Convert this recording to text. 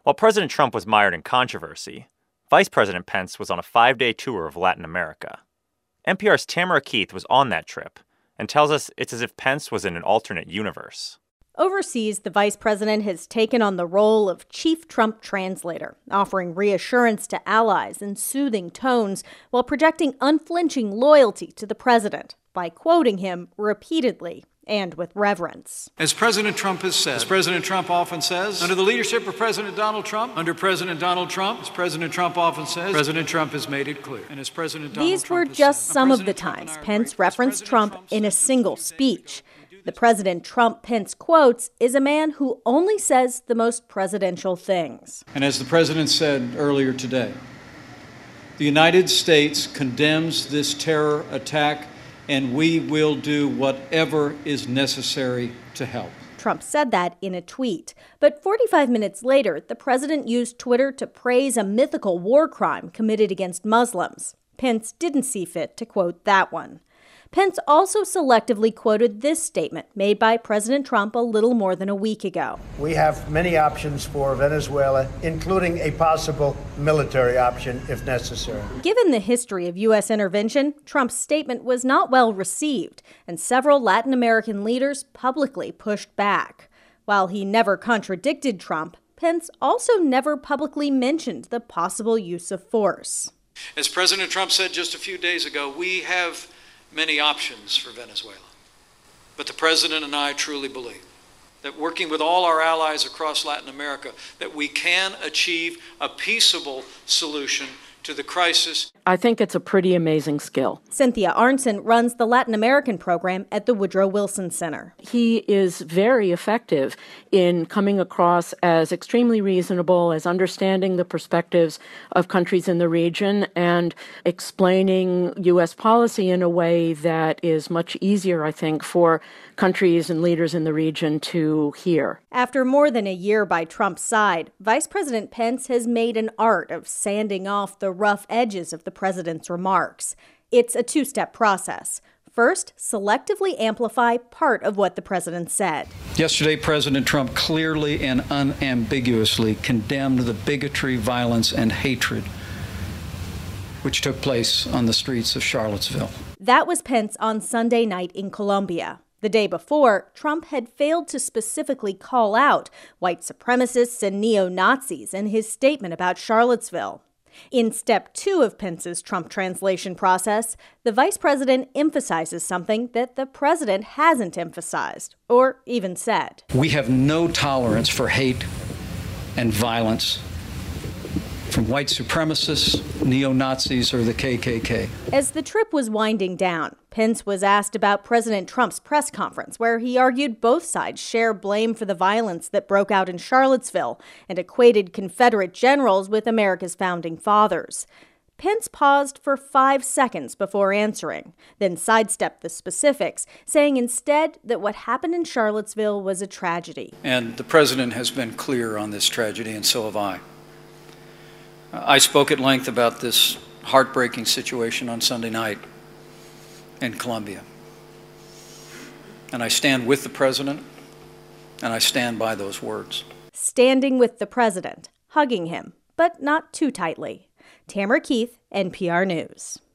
While President Trump was mired in controversy, Vice President Pence was on a 5-day tour of Latin America. NPR's Tamara Keith was on that trip and tells us it's as if Pence was in an alternate universe. Overseas, the vice president has taken on the role of chief Trump translator, offering reassurance to allies in soothing tones while projecting unflinching loyalty to the president by quoting him repeatedly and with reverence. As President Trump has said, as President Trump often says, under the leadership of President Donald Trump, under President Donald Trump, as President Trump often says, President Trump has made it clear. And as President Donald These Trump were just said, some of the times Pence referenced Trump in a single speech. The President Trump Pence quotes is a man who only says the most presidential things. And as the President said earlier today, the United States condemns this terror attack, and we will do whatever is necessary to help. Trump said that in a tweet. But 45 minutes later, the president used Twitter to praise a mythical war crime committed against Muslims. Pence didn't see fit to quote that one. Pence also selectively quoted this statement made by President Trump a little more than a week ago. We have many options for Venezuela, including a possible military option if necessary. Given the history of U.S. intervention, Trump's statement was not well received, and several Latin American leaders publicly pushed back. While he never contradicted Trump, Pence also never publicly mentioned the possible use of force. As President Trump said just a few days ago, we have many options for Venezuela. But the President and I truly believe that working with all our allies across Latin America, that we can achieve a peaceable solution to the crisis. I think it's a pretty amazing skill. Cynthia Arnson runs the Latin American program at the Woodrow Wilson Center. He is very effective in coming across as extremely reasonable, as understanding the perspectives of countries in the region and explaining U.S. policy in a way that is much easier, I think, for countries and leaders in the region to hear. After more than a year by Trump's side, Vice President Pence has made an art of sanding off the rough edges of the president's remarks. It's a two-step process. First, selectively amplify part of what the president said. Yesterday, President Trump clearly and unambiguously condemned the bigotry, violence, and hatred which took place on the streets of Charlottesville. That was Pence on Sunday night in Colombia. The day before, Trump had failed to specifically call out white supremacists and neo-Nazis in his statement about Charlottesville. In step 2 of Pence's Trump translation process, the vice president emphasizes something that the president hasn't emphasized or even said. We have no tolerance for hate and violence from white supremacists, neo-Nazis, or the KKK. As the trip was winding down, Pence was asked about President Trump's press conference, where he argued both sides share blame for the violence that broke out in Charlottesville and equated Confederate generals with America's founding fathers. Pence paused for 5 seconds before answering, then sidestepped the specifics, saying instead that what happened in Charlottesville was a tragedy. And the president has been clear on this tragedy, and so have I. I spoke at length about this heartbreaking situation on Sunday night in Colombia. And I stand with the president, and I stand by those words. Standing with the president, hugging him, but not too tightly. Tamara Keith, NPR News.